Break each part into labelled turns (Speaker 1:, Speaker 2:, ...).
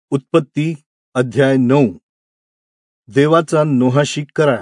Speaker 1: उत्पत्ती अध्याय 9. देवाचा नोहाशी करार.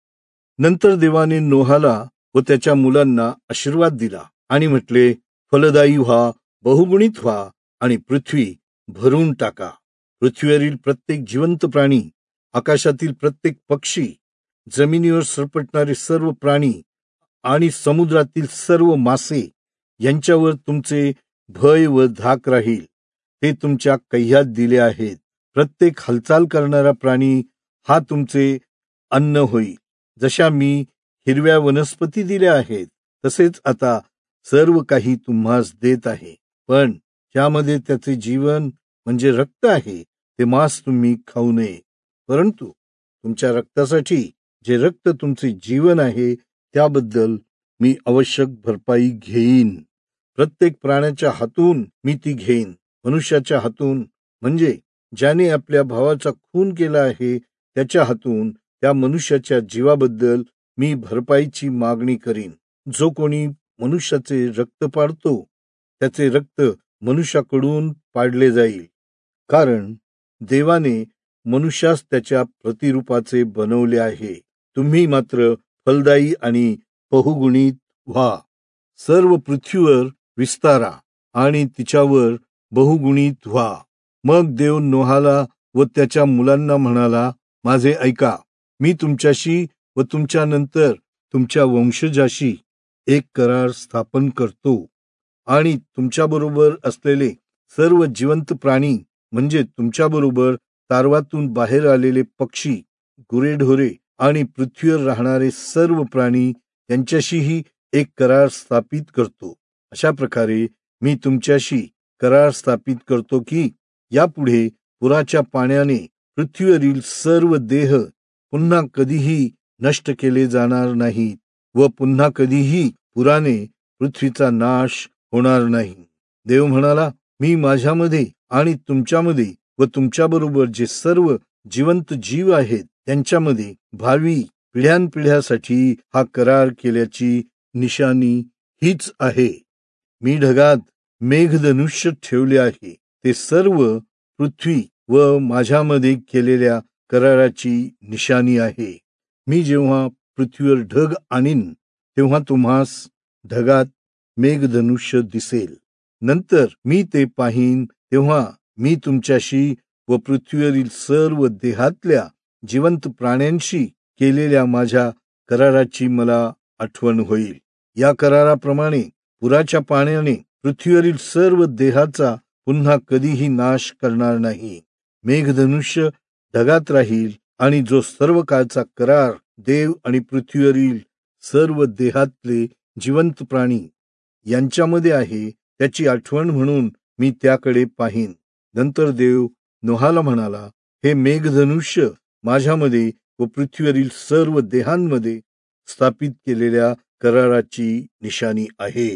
Speaker 1: नंतर देवाने नोहाला व त्याच्या मुलांना आशीर्वाद दिला आणि म्हटले, फलदायी व्हा, बहुगुणित व्हा आणि पृथ्वी भरून टाका. पृथ्वीवरील प्रत्येक जिवंत प्राणी, आकाशातील प्रत्येक पक्षी, जमिनीवर सरपटणारे सर्व प्राणी आणि समुद्रातील सर्व मासे यांच्यावर तुमचे भय व धाक राहील. ते तुमच्या कह्यात दिले आहेत. प्रत्येक हालचाल करणारा प्राणी हा तुमचे अन्न होईल. जशा मी हिरव्या वनस्पती दिल्या आहेत, तसेच आता सर्व काही तुम्हास देत आहे. पण ज्यामध्ये त्याचे जीवन म्हणजे रक्त आहे, ते मांस तुम्ही खाऊ नये. परंतु तुमच्या रक्तासाठी, जे रक्त तुमचे जीवन आहे, त्याबद्दल मी आवश्यक भरपाई घेईन. प्रत्येक प्राण्याच्या हातून मी ती घेईन. मनुष्याच्या हातून, म्हणजे ज्याने आपल्या भावाचा खून केला आहे, त्याच्या हातून त्या मनुष्याच्या जीवाबद्दल मी भरपाईची मागणी करीन. जो कोणी मनुष्याचे रक्त पाडतो, त्याचे रक्त मनुष्याकडून पाडले जाईल. कारण देवाने मनुष्यास त्याच्या प्रतिरूपाचे बनवले आहे. तुम्ही मात्र फलदायी आणि बहुगुणित व्हा. सर्व पृथ्वीवर विस्तारा आणि तिच्यावर बहुगुणित व्हा. मग देव नोहाला व त्याच्या मुलांना म्हणाला, माझे ऐका. मी तुमच्याशी व तुमच्यानंतर तुमच्या वंशजाशी एक करार स्थापन करतो आणि तुमच्याबरोबर असलेले सर्व जिवंत प्राणी, म्हणजे तुमच्याबरोबर तारवातून बाहेर आलेले पक्षी, गुरेढोरे आणि पृथ्वीवर राहणारे सर्व प्राणी यांच्याशीही एक करार स्थापित करतो. अशा प्रकारे मी तुमच्याशी करार स्थापित करतो की यापुढे पुराच्या पाण्याने पृथ्वीवरील सर्व देह पुन्हा कधीही नष्ट केले जाणार नाहीत व पुन्हा कधीही पुराने पृथ्वीचा नाश होणार नाही. देव म्हणाला, मी माझ्यामध्ये आणि तुमच्यामध्ये व तुमच्याबरोबर जे सर्व जिवंत जीव आहेत त्यांच्यामध्ये भावी पिढ्यानपिढ्यासाठी हा करार केल्याची निशाणी हीच आहे. मी ढगात मेघधनुष्य ठेवले आहे. ते सर्व पृथ्वी व माझ्यामध्ये केलेल्या कराराची निशाणी आहे. मी जेव्हा पृथ्वीवर ढग आणीन, तेव्हा तुम्हास ढगात मेघधनुष्य दिसेल. नंतर मी ते पाहीन, तेव्हा मी तुमच्याशी व पृथ्वीवरील सर्व देहातल्या जिवंत प्राण्यांशी केलेल्या माझ्या कराराची मला आठवण होईल. या कराराप्रमाणे पुराच्या पाण्याने पृथ्वीवरील सर्व देहाचा पुन्हा कधीही नाश करणार नाही. मेघधनुष्य ढगात राहील आणि जो सर्व काळचा करार देव आणि पृथ्वीवरील सर्व देहातले जिवंत प्राणी यांच्यामध्ये आहे, त्याची आठवण म्हणून मी त्याकडे पाहीन. नंतर देव नोहाला म्हणाला, हे मेघधनुष्य माझ्यामध्ये व पृथ्वीवरील सर्व देहांमध्ये स्थापित केलेल्या कराराची निशाणी आहे.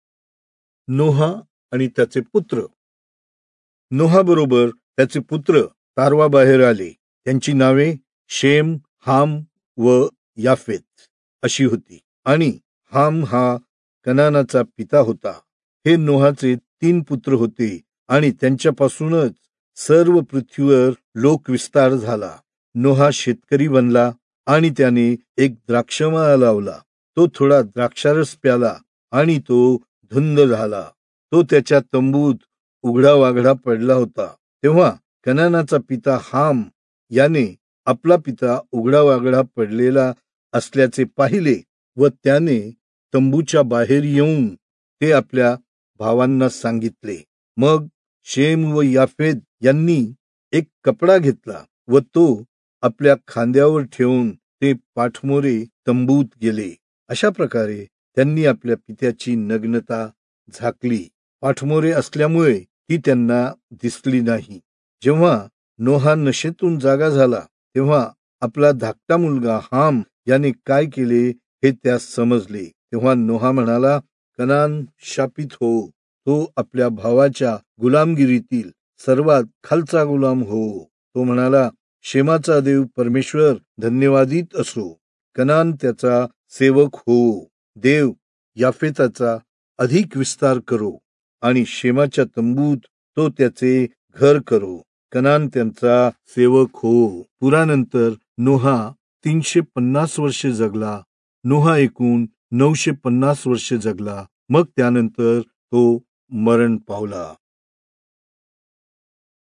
Speaker 1: नोहा आणि त्याचे पुत्र. नोहाबरोबर त्याचे पुत्र तारवा बाहेर आले. त्यांची नावे शेम, हाम व याफेत अशी होती. आणि हाम हा कनानाचा पिता होता. हे नोहाचे 3 पुत्र होते आणि त्यांच्यापासूनच सर्व पृथ्वीवर लोकविस्तार झाला. नोहा शेतकरी बनला आणि त्याने एक द्राक्षमळा लावला. तो थोडा द्राक्षारस प्याला आणि तो धुंद झाला. तो त्याच्या तंबूत उघडा वाघडा पडला होता. तेव्हा कनानाचा पिता हाम याने आपला पिता उघडा वाघडा पडलेला असल्याचे पाहिले व त्याने तंबूच्या बाहेर येऊन ते आपल्या भावांना सांगितले. मग शेम व याफेत यांनी एक कपडा घेतला व तो आपल्या खांद्यावर ठेवून ते पाठमोरे तंबूत गेले. अशा प्रकारे त्यांनी आपल्या पित्याची नग्नता झाकली. पाठमोरे असल्यामुळे ती त्यांना दिसली नाही. जेव्हा नोहा नशेतून जागा झाला, तेव्हा आपला धाकटा मुलगा हाम याने काय केले हे त्यास समजले. तेव्हा नोहा म्हणाला, कनान शापित हो. तो आपल्या भावाच्या गुलामगिरीतील सर्वात खालचा गुलाम हो. तो म्हणाला, शेमाचा देव परमेश्वर धन्यवादित असो. कनान त्याचा सेवक हो. देव याफेताचा अधिक विस्तार करो आणि शेमाच्या तंबूत तो त्याचे घर करो. कनान त्यांचा सेवक हो. पुरानंतर नोहा 350 वर्षे जगला. नोहा एकूण 950 वर्षे जगला. मग त्यानंतर तो मरण पावला.